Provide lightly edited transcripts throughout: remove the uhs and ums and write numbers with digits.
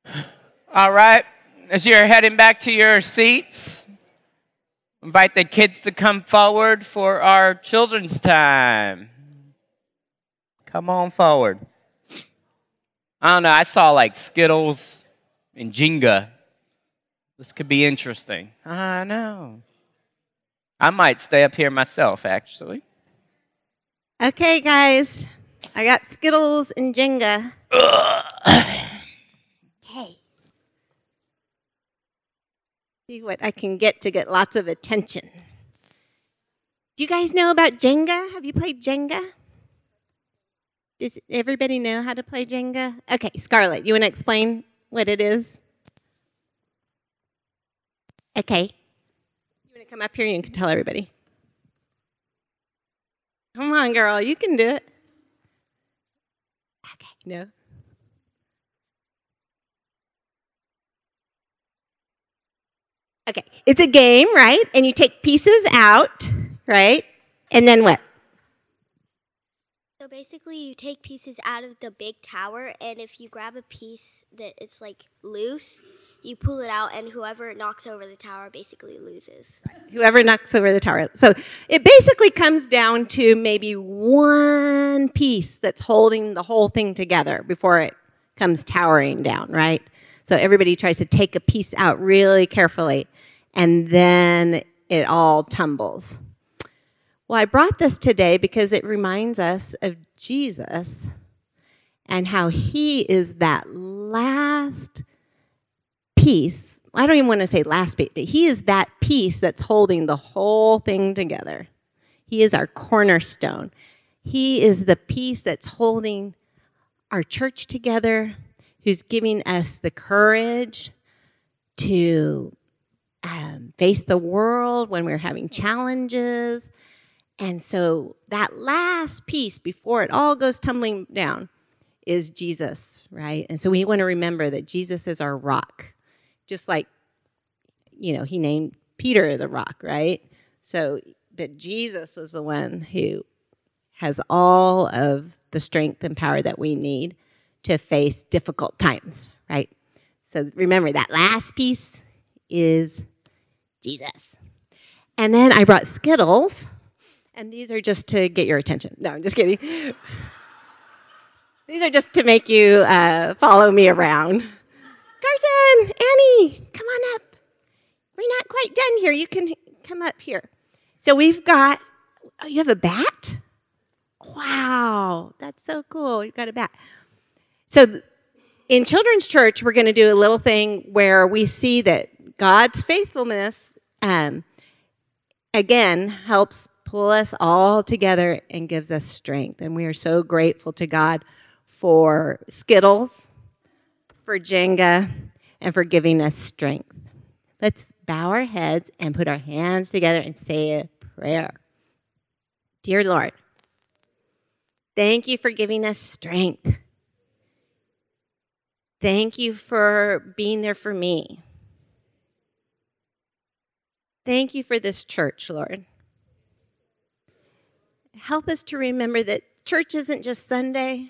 All right. As you're heading back to your seats, invite the kids to come forward for our children's time. Come on forward. I don't know. I saw like Skittles and Jenga. This could be interesting. I know. I might stay up here myself, actually. Okay, guys. I got Skittles and Jenga. Okay. See what I can get to get lots of attention. Do you guys know about Jenga? Have you played Jenga? Does everybody know how to play Jenga? Okay, Scarlett, you want to explain what it is? Okay. You want to come up here and you can tell everybody. Come on, girl, you can do it. Okay, no. Okay, it's a game, right? And you take pieces out, right? And then what? So basically, you take pieces out of the big tower, and if you grab a piece that is like loose, you pull it out, and whoever knocks over the tower basically loses. Whoever knocks over the tower. So it basically comes down to maybe one piece that's holding the whole thing together before it comes towering down, right? So everybody tries to take a piece out really carefully, and then it all tumbles. Well, I brought this today because it reminds us of Jesus and how he is that last piece. I don't even want to say last piece, but he is that piece that's holding the whole thing together. He is our cornerstone. He is the piece that's holding our church together, who's giving us the courage to face the world when we're having challenges. And so that last piece before it all goes tumbling down is Jesus, right? And so we want to remember that Jesus is our rock. Just like, he named Peter the rock, right? So, but Jesus was the one who has all of the strength and power that we need to face difficult times, right? So remember, that last piece is Jesus. And then I brought Skittles. And these are just to get your attention. No, I'm just kidding. These are just to make you follow me around. Carson, Annie, come on up. We're not quite done here. You can come up here. So we've got, you have a bat? Wow, that's so cool. You've got a bat. So in Children's Church, we're going to do a little thing where we see that God's faithfulness, again, helps pull us all together and gives us strength. And we are so grateful to God for Skittles, for Jenga, and for giving us strength. Let's bow our heads and put our hands together and say a prayer. Dear Lord, thank you for giving us strength. Thank you for being there for me. Thank you for this church, Lord. Help us to remember that church isn't just Sunday.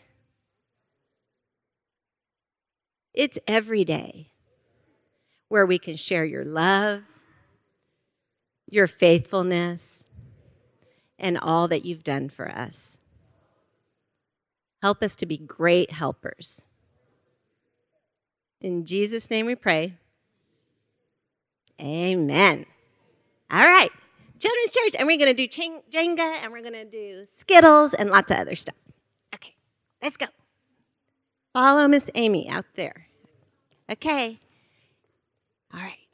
It's every day where we can share your love, your faithfulness, and all that you've done for us. Help us to be great helpers. In Jesus' name we pray. Amen. All right. Children's Church, and we're going to do Jenga, and we're going to do Skittles, and lots of other stuff. Okay, let's go. Follow Miss Amy out there. Okay. All right.